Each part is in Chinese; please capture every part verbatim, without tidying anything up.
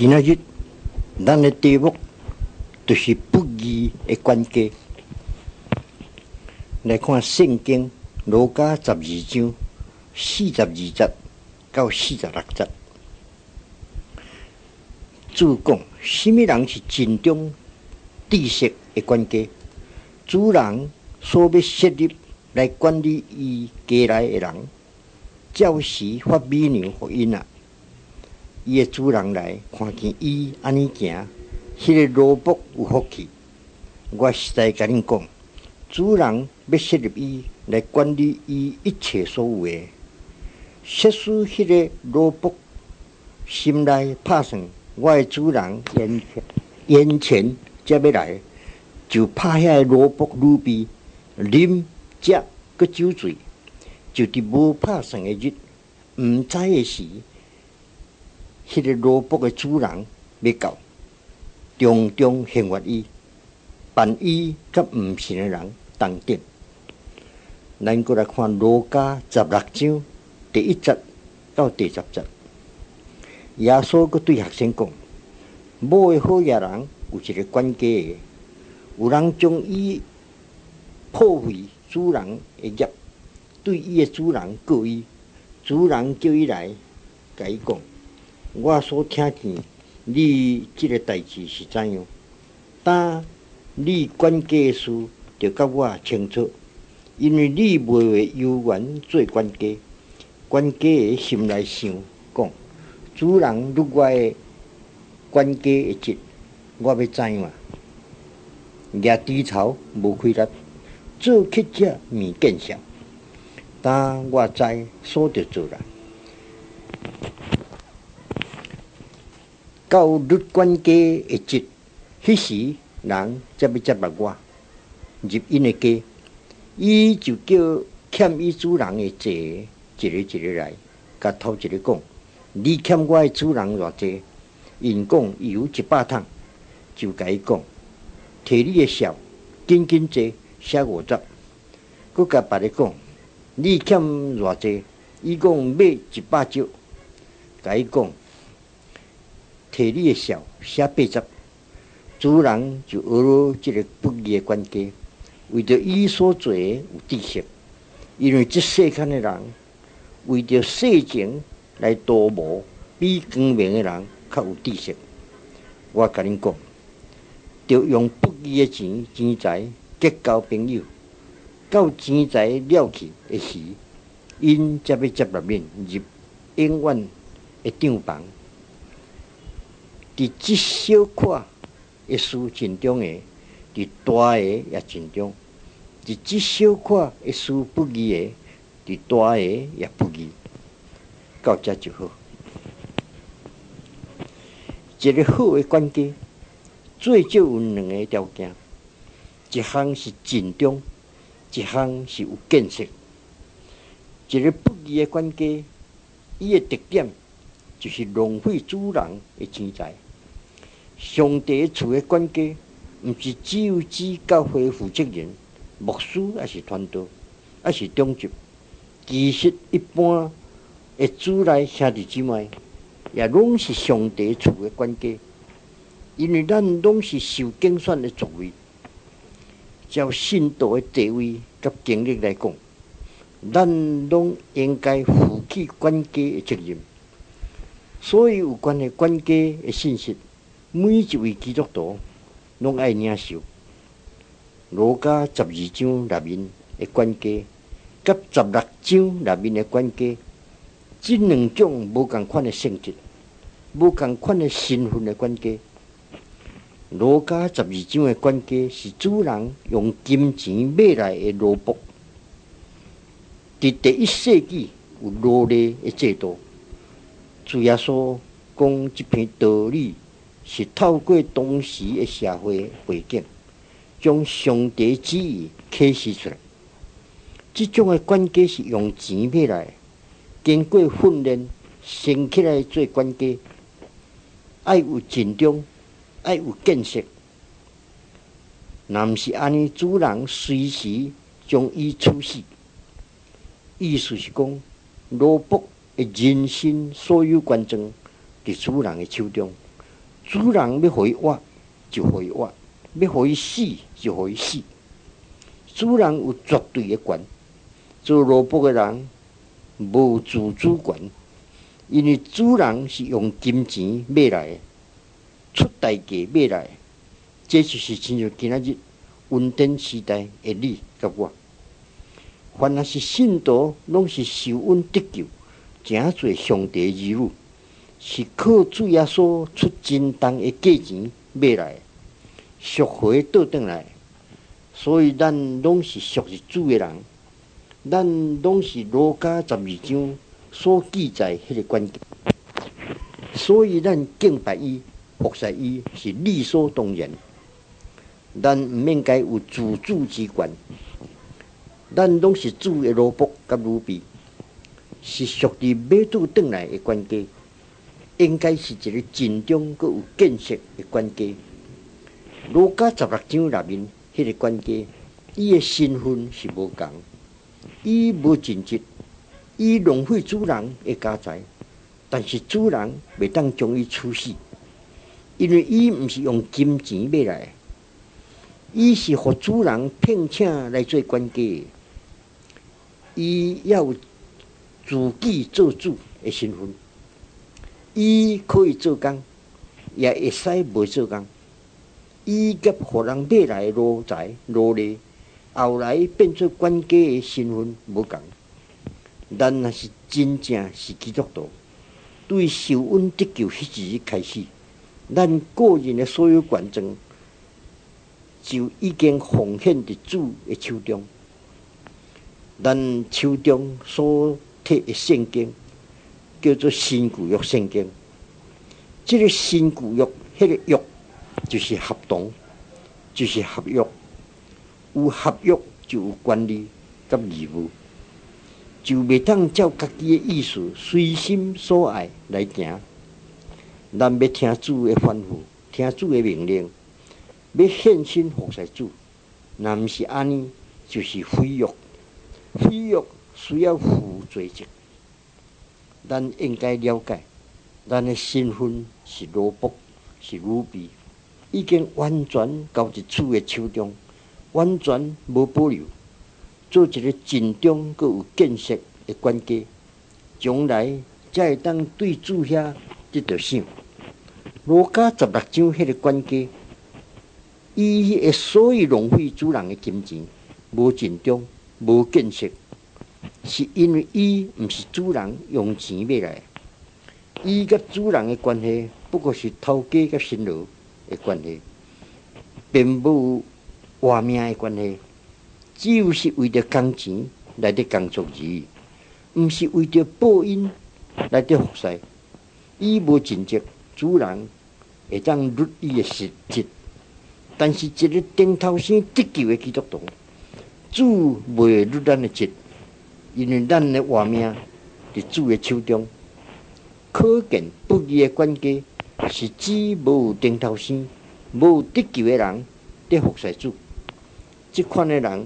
今仔日，咱的题目就是不义的关系。来看圣经罗家十二章四十二节到四十六节。主讲，什么人是真正知识的关系？主人所要设立来管理伊家内的人，照时发美娘福音啊！伊的主人来看见伊安尼行，迄、那个奴仆有福气。我实在甲恁讲，主人要设立伊来管理伊一切所有的，设使迄个奴仆心内拍算，我的主人眼前眼前才要来，就拍遐个奴仆女婢啉食佮酒醉，就伫无拍算的日，毋知的时。迄个奴仆的主人要到，重重刑罚伊，办伊甲毋信的人同等。咱过来看《路加》十六章第一节到第十节。耶稣佮对学生讲：某的好野人有一个管家的，有人将伊破坏主人的业，对伊的主人告伊，主人叫伊来，甲伊讲。我所听见你这个代志是怎样？但你管家的事就甲我清楚，因为你袂为有缘做管家。管家的心内想讲，主人入我的管家的职，我要怎样？举低头无开力，做乞者面见笑。但我知所着做啦。到入管家的职，迄时人才要接纳我入因的家，伊就叫欠伊主人的债一个一个来，甲头一个讲：你欠我的主人偌济？因讲有一百桶，就甲伊讲：摕你的钞，紧紧坐，写五十。佮甲别个讲：你欠偌济？伊讲买一百只，甲伊讲。摕你的钞写八十，主人就学了这个不义的管家，为着伊所做的有知识，因为这世间的人为着世情来图谋，比光明的人较有知识。我甲恁讲，着用不义的钱钱财结交朋友，到钱财了去的时，因才要接纳恁入永远的帐房。伫即小块的事情中的，伫大的也真中；伫即小块的事不义的，伫大的也不义。到这就好。一个好的管家，最少有两个条件：一项是尽忠，一项是有见识。一个不义的管家，伊的特点就是浪费主人的钱财。上帝厝的管家，毋是只有指教会负责人、牧师，还是传道，还是中级。其实一般的主内兄弟姊妹，也拢是上帝厝的管家，因为咱拢是受拣选的族类。照信道的地位甲经历来讲，咱拢应该负起管家的责任。所以有关的管家的信息。每一位基督徒拢爱领受。罗家十二章内面的管家，甲十六章内面的管家，这两种无共款的性质、无共款的身份的管家。罗家十二章的管家是主人用金钱买来的奴仆。伫第一世纪有奴隶的制度，主耶稣讲这篇道理。是透过当时的社会背景，将上帝旨意启示出来。这种的管家是用钱买来，经过训练，升起来做管家，爱有尽忠，爱有见识。若毋是安尼，主人随时将伊处死。意思是讲，奴仆的人身所有权状伫主人的手中。 主人要互伊活，就互伊活；要互伊死，就互伊死。主人有绝对的权，做萝卜的人无自主权，因为主人是用金钱买来的，出代价买来的。这就是亲像今仔日温典时代的你甲我，凡若是信徒，拢是受恩得救，诚侪上帝儿女，是靠主耶稣出真重的价钱买来的，赎回倒转来。所以咱拢是属于主的人，咱拢是路加十二章所记载迄个关键。所以咱敬拜伊、服侍伊是理所当然。咱毋应该有自主之权，咱拢是主的萝卜甲乳婢，是属于买倒转来的关系，应该是一个真正佮有建设的关系。路加十六章内面迄个关系，伊的身份是无共，伊无尽职，伊浪费主人的家财，但是主人袂当将伊处死，因为伊毋是用金钱买来的。伊是互主人聘请来做关系，伊要有自己做主的身份。伊可以做工，也会使袂做工。伊甲互人买来的奴才、奴隶，后来变做关系的身份无共。咱若是真正是基督徒，对受恩得救迄时开始，咱个人的所有权证就已经奉献伫主的手中。咱手中所摕的圣经叫做新旧约圣经。这个新旧约，迄个约就是合同，就是合约。有合约就有权利甲义务，就袂当照家己的意思随心所爱来行。咱要听主的吩咐，听主的命令。要献身服侍主，若毋是安尼，就是毁约。毁约需要负罪责。咱应该了解，咱的身份是萝卜，是乳婢，已经完全交伫主的手中，完全无保留，做一个真正佮有建设的关系，将来才会当对主遐得到赏。路加十六章迄个关系。伊会所以浪费主人的金钱，无尽忠，无建设，是因为伊毋是主人用钱买来的。伊甲主人的关系不过是头家甲新郎的关系，并无活命的关系，只有是为着工钱来得工作而已，毋是为着报恩来得服侍。伊无尽责，主人会当律伊的实质。但是一个顶头先得救的基督徒，主袂律咱的责，因为咱的活命伫主的手中。可见不义的关系是指无有顶头先、无有得救的人伫服侍主。这款的人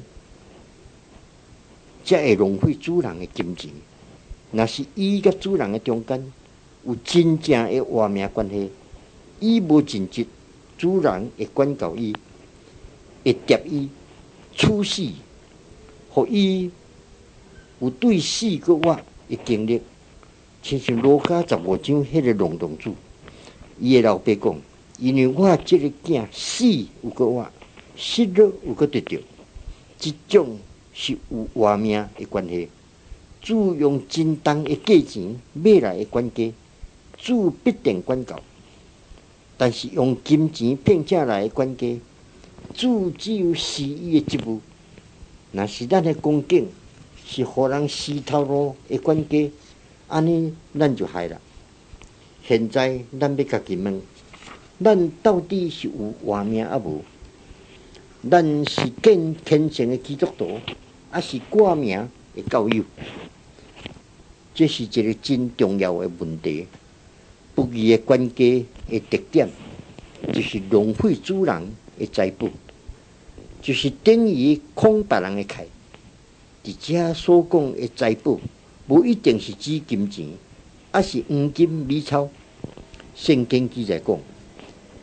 才会浪费主人的金钱。若是伊甲主人的中间有真正的活命关系，伊无尽职。主人会管教伊，会捉伊，处死，互伊有对死佮活的经历。亲像路加十五章迄个农场主，伊的老爸讲：因为我这个囝死有佮活，失了有佮得着，这种是有活命的关系。主用真重的价钱买来的关系，主必定管教。但是用金钱骗请来的关系，主只有施伊的职务。若是咱的恭敬是互人死头路的关系，安尼咱就害啦。现在咱要家己问，咱到底是有活命啊无？咱是更虔诚的基督徒，还是挂名的教友？这是一个真重要的问题。不义的关系的特点，就是浪费主人的财宝，就是等于诓别人的财。伫遮所讲的财宝，无一定是指金钱，还是黄金、美钞。圣经记载讲，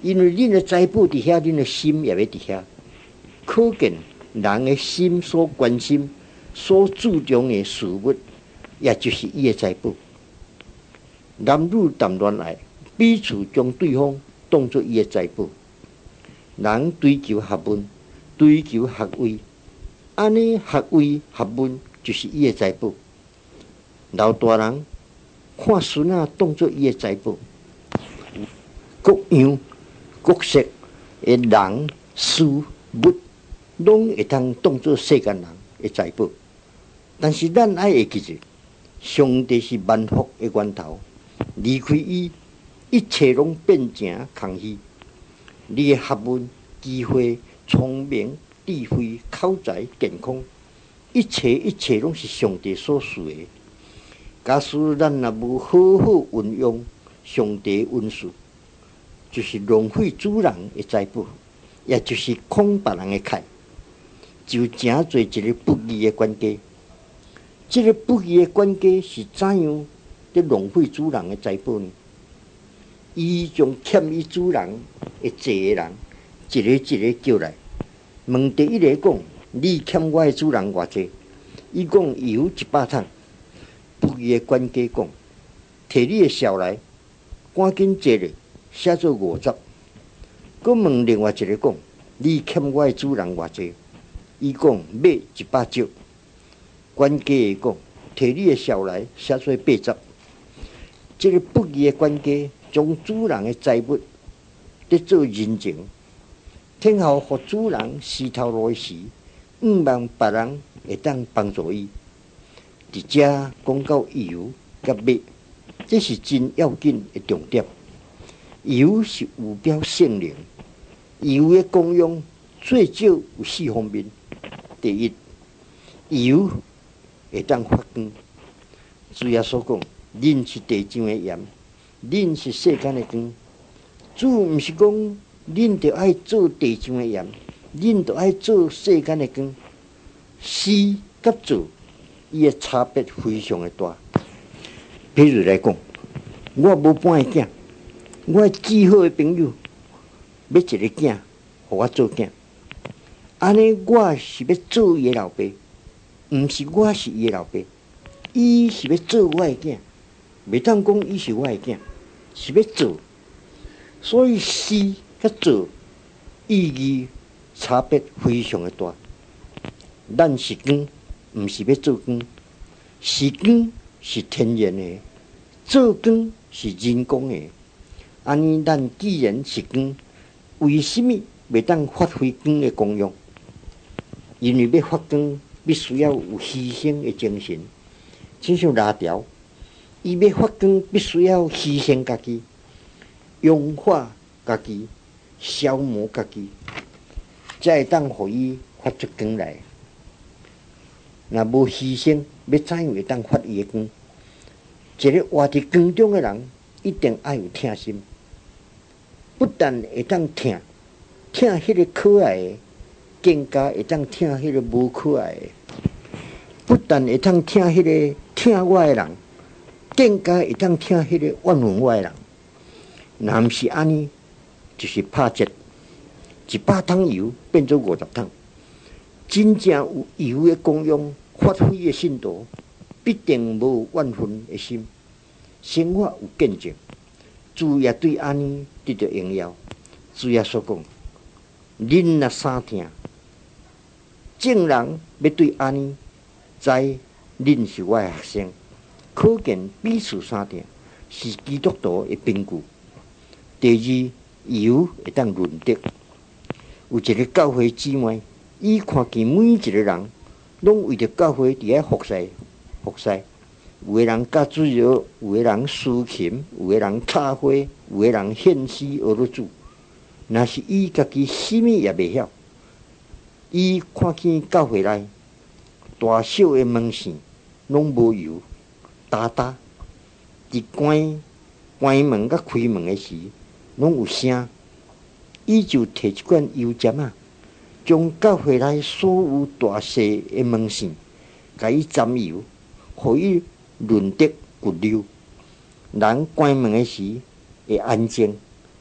因为恁的财宝伫遐，恁的心也要伫遐。可见人的心所关心、所注重的事物，也就是伊的财宝。男女谈恋爱，彼此将对方当作伊的财宝。人追求学问，追求学位，安尼学位学问就是伊的财宝。老大人看孙仔当作伊的财宝，各样各色的人事物，拢会当当作世间人的财宝。但是咱爱会记住，上帝是万福的源头，离开伊，一切拢变成空虚。你的学问、机会、聪明、智慧、口才、健康，一切一切拢是上帝所赐的。假使咱若无好好运用上帝的恩赐，就是浪费主人的财宝，也就是诓别人的凯，就真做一个不义的管家。这个不义的管家是怎样在浪费主人的财宝呢？伊将欠伊主人的债的人，一个一个叫来，问第一个讲：你欠我的主人偌济？伊讲油一百桶。不义的管家讲：摕你的钞来，赶紧坐咧，写做五十。佮问另外一个讲：你欠我的主人偌济？伊讲买一百只。管家会讲：摕你的钞来，写做八十。这个不义的管家将主人的财物得做人情，天后互主人死头路时，毋望别人会当帮助伊。伫遮讲到油甲米，这是真要紧的重点。油是有表圣灵，油的功用最少有四方面。第一，油会当发光。主耶稣讲：恁是地上的盐，恁是世间的光。主毋是讲恁着爱做地上的盐，恁着爱做世间的光。是甲做，伊的差别非常的大。比如来讲，我无半个囝，我最好的朋友要一个囝，互我做囝。安尼我是要做伊的老爸，毋是我是伊的老爸。伊是要做我的囝，袂当讲伊是我的囝，是要做。所以是甲做意义差别非常的大。咱是光，毋是要做光。是光是天然的，做光是人工的。安尼，咱既然是光，为什么袂当发挥光的功用？因为要发光，必须要有牺牲的精神。就像拉条，伊要发光，必须要牺牲家己，氧化家己，消磨家己，才会当互伊发出光来。若无牺牲，要怎样会当发伊的光？一个活伫光中的人，一定爱有疼心，不但会当疼，疼迄个可爱的，更加会当疼迄个无可爱的。不但会当疼迄个疼我的人，更加会当疼迄个怨恨我的人。若毋是安尼，就是拍折，一百桶油变做五十桶。真正有油的功用，发挥的信徒，必定无怨恨的心，生活有见证。主也对安尼得到荣耀。主也所讲：恁若三听，正人要对安尼，知恁是我的学生。可见彼此三听是基督徒的凭据。第二，油会当润德。有一个教会姊妹，伊看见每一个人拢为着教会伫遐服侍服侍，有个人教主要，有个人抒琴，有个人插花，有个人献诗学了主。若是伊家己什么也袂晓，伊看见教会内大小的门扇拢无油，哒哒，伫关关门甲开门的时拢有声，伊就摕一罐油针啊，将教会内所有大小的门扇，甲伊沾油，互伊润德骨溜。人关门的时会安静，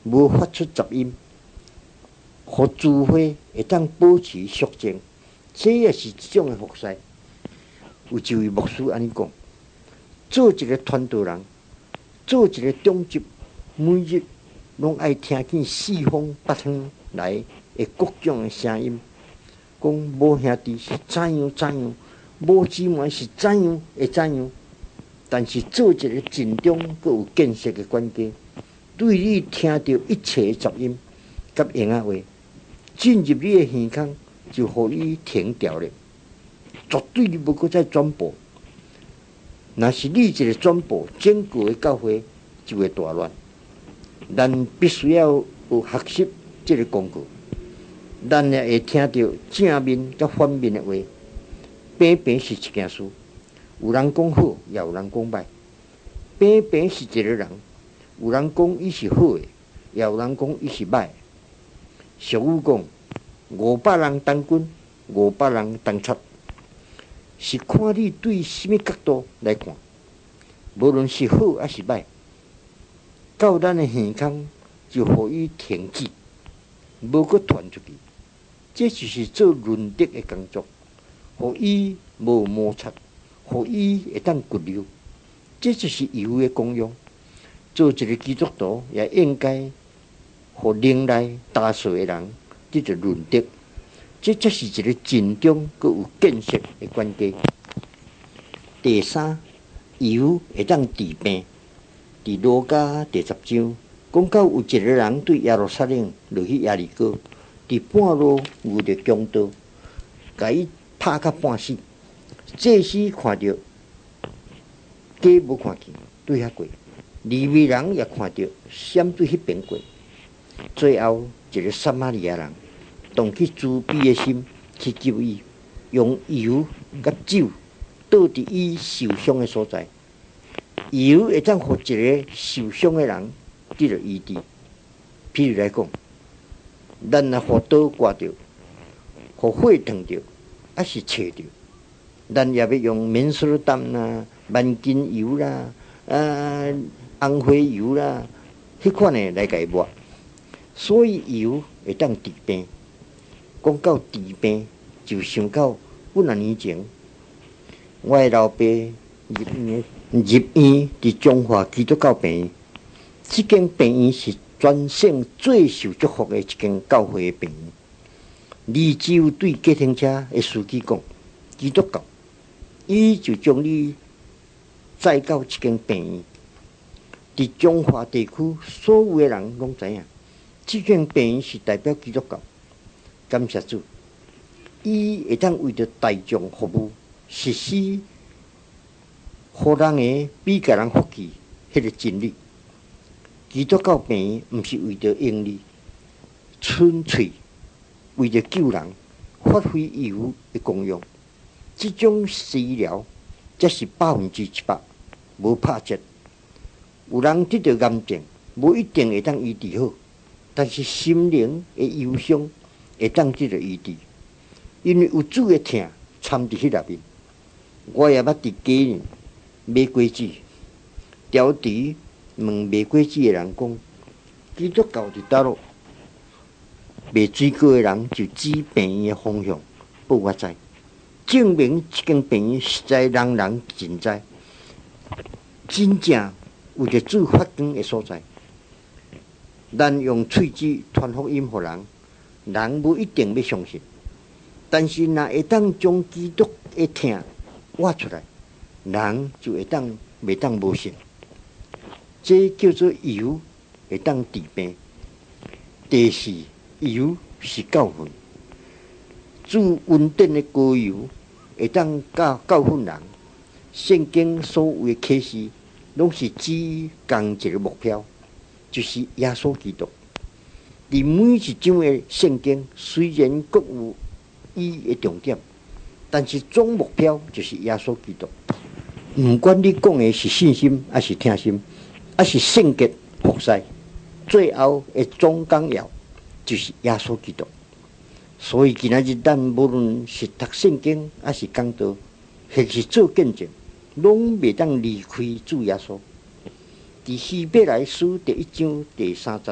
无发出杂音，互智慧会当保持肃静。这也是一种的福势。有一位牧师安尼讲：做一个传道人，做一个中职，每日拢爱听见四方八方来的各种的声音，讲无兄弟是怎样怎样，无姊妹是怎样会怎样。但是做一个尽忠佮有建设的管家，对你听到一切杂音甲闲仔话，进入你的耳孔，就互你停掉了，绝对你无搁再转播。若是你一个转播，整个的教会就会大乱。咱必须要有学习这个功课，咱也会听到正面甲反面的话。平平是一件事，有人讲好，也有人讲歹。平平是一个人，有人讲伊是好的，也有人讲伊是歹的。俗语讲，五百人当军，五百人当贼，是看你对什么角度来看。无论是好还是歹，到咱的耳孔就互伊停止，无搁传出去。这就是做伦德的工作，互伊无摩擦，互伊会当骨流。这就是油的功用。做一个基督徒，也应该互另内大数的人得着伦德。这才是一个真忠佮有建设的关键。第三，油会当治病。伫路加第十章讲到有一个人对耶路撒冷落去耶利哥，伫半路遇着强盗，甲伊拍到半死。祭司看到，假无看见，对遐过；利未人也看到，闪对迄边过。最后一个撒玛利亚人动起慈悲的心去救伊，用油甲酒倒伫伊受伤的所在。油会当互一个受伤的人得到医治。譬如来讲，咱若互刀刮着，互火烫着，还是切着，咱也要用免苏丹啦、万金油啦、啊红花油啦，迄款的来解抹。所以油会当治病。讲到治病，就想到几啊年前，我的老爸入院。入院伫中华基督教病院，这间病院是全省最受祝福的一间教会的病院。你只有对计程车的司机讲基督教，伊就将你载到这间病院。伫中华地区，所有的人拢知影，这间病院是代表基督教。感谢主，伊会当为着大众服务，实施。互人个比甲人福气，迄个真理。基督教病院毋是为着盈利，纯粹为着救人，发挥油的功用。这种治疗则是百分之一百无拍折。有人得到癌症，无一定会当医治好，但是心灵的忧伤会当得到医治，因为有主的疼掺伫迄内面。我也捌伫家呢。卖果子，调除问卖果子的人讲，基督教伫倒落，卖水果的人就指病院的方向，报我知，证明这间病院实在人人尽知，真正有着主发光的所在。咱用喙齿传福音互人，人无一定要相信，但是若会当将基督的疼挖出来。人就会当袂当无信，这叫做油会当治病。第四，油是教训，主恩典的膏油会当教教训人。圣经所有的启示，拢是指同一个目标，就是耶稣基督。伫每一章的圣经，虽然各有伊的重点，但是总目标就是耶稣基督。毋管你讲的是信心，还是听心，还是圣洁服侍，最后的总纲要就是耶稣基督。所以今仔日咱无论是读圣经，还是讲道，或是做见证，拢袂当离开主耶稣。伫希伯来书第一章第三节记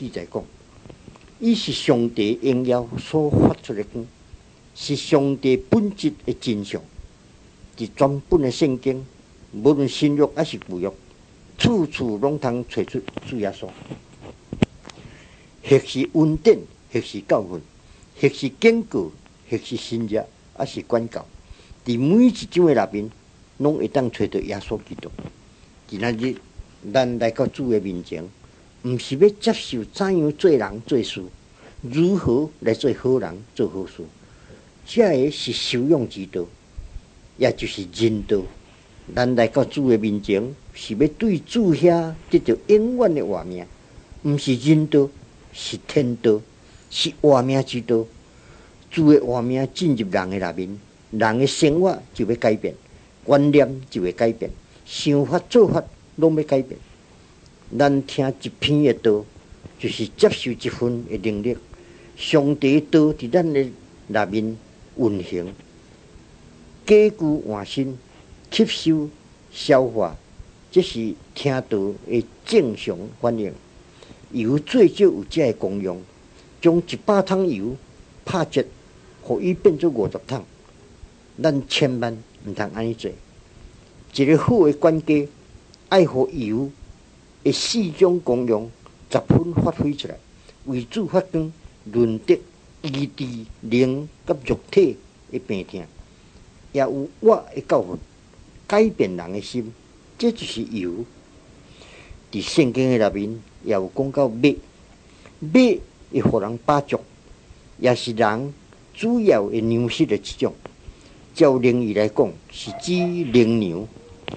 记载讲，伊是上帝荣耀所发出的光，是上帝本质的真相。伫全本的圣经，无论新约还是旧约，处处拢通找出主耶稣。或是恩典，或是教训，或是警告，或是新约，还是管教，伫每一章的内面，拢会当找到耶稣基督。今仔日，咱来到主的面前，毋是要接受怎样做人做事，如何来做好人做好事，这个是修养之道，也就是人道。咱来到主的面前，是要对主遐得到永远的活命，毋是人道。是天道，是活命之道。主的活命进入人的内面，人的生活就要改变，观念就会改变，想法做法拢要改变。咱听一篇的道，就是接受一份的能力。上帝的道伫咱的内面运行，根据换心，吸收、消化，这是听道的正常反应。油最少有这个功用，将一百桶油拍折，互伊变做五十桶。咱千万毋通安尼做。一个好的管家，爱互油的四种功用十分发挥出来，为主发光、润泽、医治灵甲肉体的病痛，也有我的教训，改变人的心，这就是油。伫圣经的内面也有讲到米，米会互人饱足，也是人主要的粮食的一种。照灵义来讲，是指灵粮。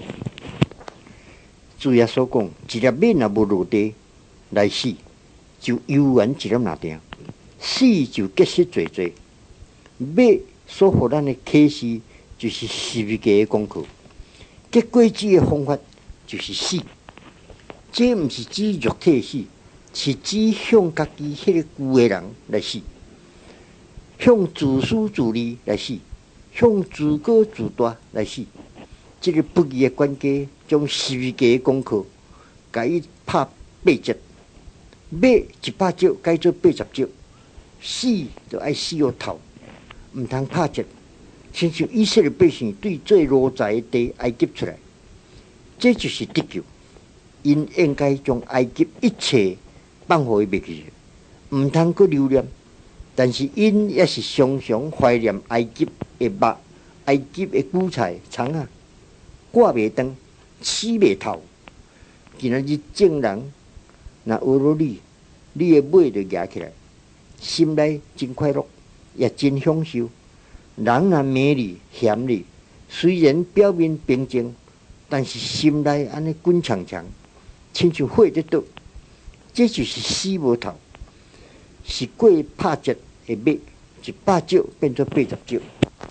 主耶稣讲，一粒米若无落地来死，就犹原一粒若定，死就结实做做。米所互咱的启示，就是十字架的功课。结果子的方法就是死。这毋是指肉体死，是指向家己迄个旧的人来死，向自私自利来死，向自高自大来死。这个不义的管家将十字架的功课，甲伊拍八折，买一百折改做八十折，死就爱死到头，毋通拍折。亲像以色列百姓对最罗在的地埃及出来，这就是得救。因应该将埃及一切放互伊袂记，毋通阁留念。但是因也是常常怀念埃及的肉、埃及的韭菜、葱啊，挂袂长，吃袂透。今仔日正人若学了你，你的尾就夹起来，心内真快乐，也真享受。人若骂你、嫌你，虽然表面平静，但是心内安尼滚呛呛。亲像火在倒，这就是死无头，是过拍折的米，一百折变做八十折。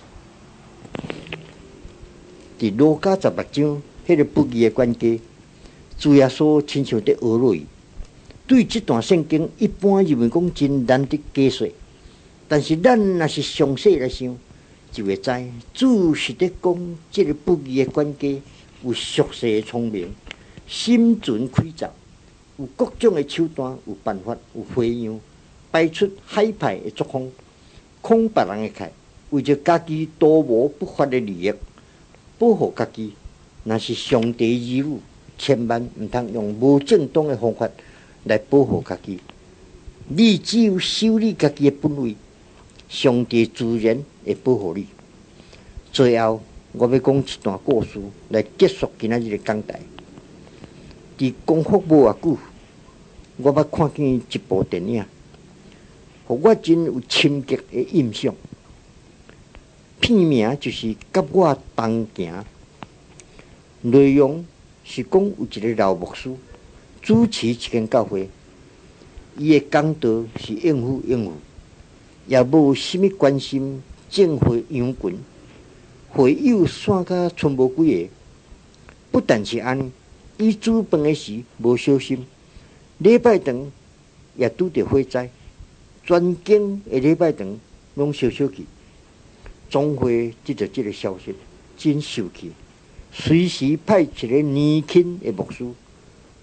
伫路加十六章，迄个不义的管家，主耶稣亲像在学落伊。对这段圣经，一般认为讲真难得解说，但是咱若是详细来想，就会知主是在讲这个不义的管家有熟悉的聪明。心存开凿，有各种的手段，有办法，有花样，摆出海派的作风，恐别人的开，为着家己多无不法的利益，保护家己。若是上帝儿女，千万毋通用无正当的方法来保护家己。你只有守你家己的本位，上帝自然会保护你。最后，我要讲一段故事来结束今仔日的讲台。伫功夫无偌久，我捌看见一部电影，互我真有深刻的印象。片名就是《甲我同行》，内容是讲有一个老牧师主持一间教会，伊的讲道是应付应付，也无什么关心政会羊群，会友散甲剩无几个。不但是安尼。伊煮饭的时无小心，礼拜堂也拄着火灾，全经的礼拜堂拢烧烧去。总会得到这个消息，真受气，随时派一个年轻的牧师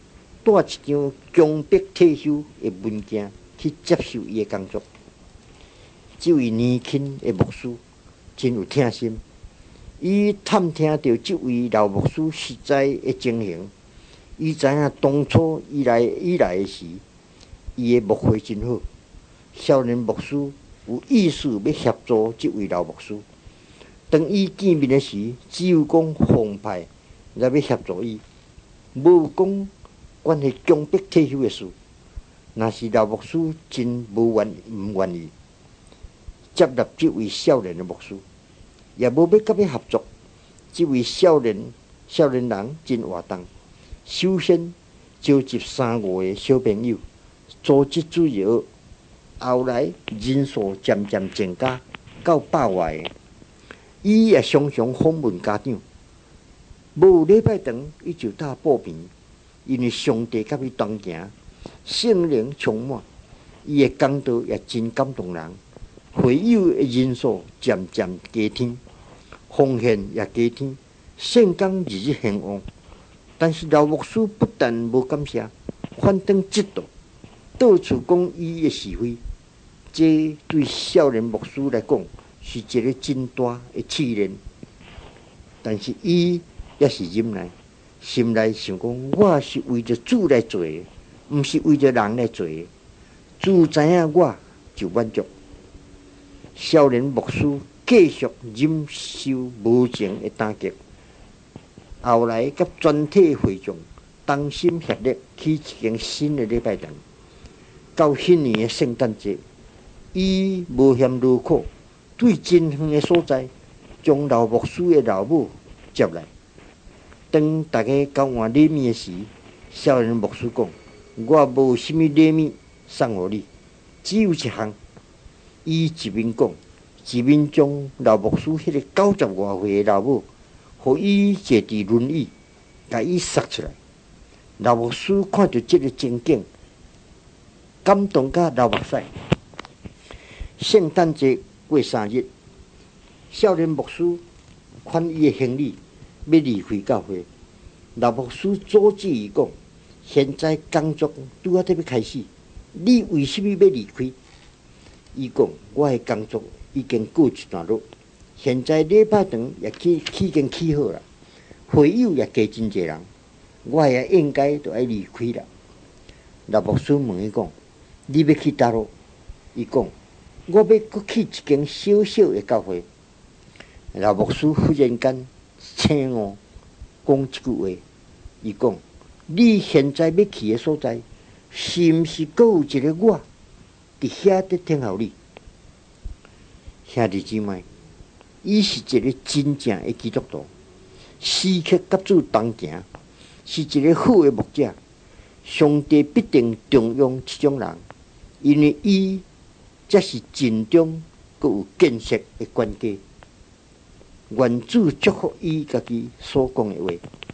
带一张强迫退休的文件去接受伊的工作。这位年轻的牧师真有疼心，伊探听到这位老牧师实在的情形，伊知影当初伊来伊来的时，伊的牧会真好。少年牧师有意思要协助这位老牧师。当伊见面的时，只有讲奉派来要协助伊，无讲关系强迫退休的事。若是老牧师真无愿毋愿意接纳这位少年的牧师，也无要甲伊合作。这位少年少年人真活动，首先召集三五个小朋友组织主义学，后来人数渐渐增加到百外个。伊也常常访问家长，无礼拜长伊就到报平，因为上帝甲伊同行，圣灵充满，伊的讲道也真感动人。会友的人数渐渐加添，奉献也加添，圣工日日兴旺。但是老牧师不但无感谢，反倒嫉妒，到处讲伊的是非。这对少年牧师来讲是一个真大的试炼。但是伊也是忍耐，心内想讲，我是为着主来做的，毋是为着人来做的。主知影我就满足。少年牧师继续忍受无情的打击，后来甲全体会众同心协力起一间新的礼拜堂。到迄年的圣诞节，伊无嫌劳苦，对真远的所在，将老牧师的老母接来。当大家交换礼物的时，少年牧师讲：“我无什么礼物送互你，只有一项。”伊一面讲，一面将老牧师迄个九十外岁的老母，互伊坐伫轮椅，甲伊塞出来。老牧师看到这个情景，感动甲流目屎。圣诞节过三日，少年牧师款伊的行李要离开教会，老牧师阻止伊讲：“现在工作拄啊得要开始，你为什么要离开？”伊讲：“我的工作已经过一段落，现在礼拜堂也起已经起好了，会友也加真侪人，我也应该就要离开了。”老牧师问伊讲：“你要去叨落？”伊讲：“我要搁去一间小小的教会。”老牧师忽然间醒悟，讲一句话，伊讲：“你现在要去的所在，是毋是搁有一个我？”伫遐在等候你，兄弟姊妹，伊是一个真正的基督徒，时刻甲主同行，是一个好的牧者。上帝必定重用这种人，因为伊才是真正佮有建设的关键。愿主祝福伊家己所讲的话。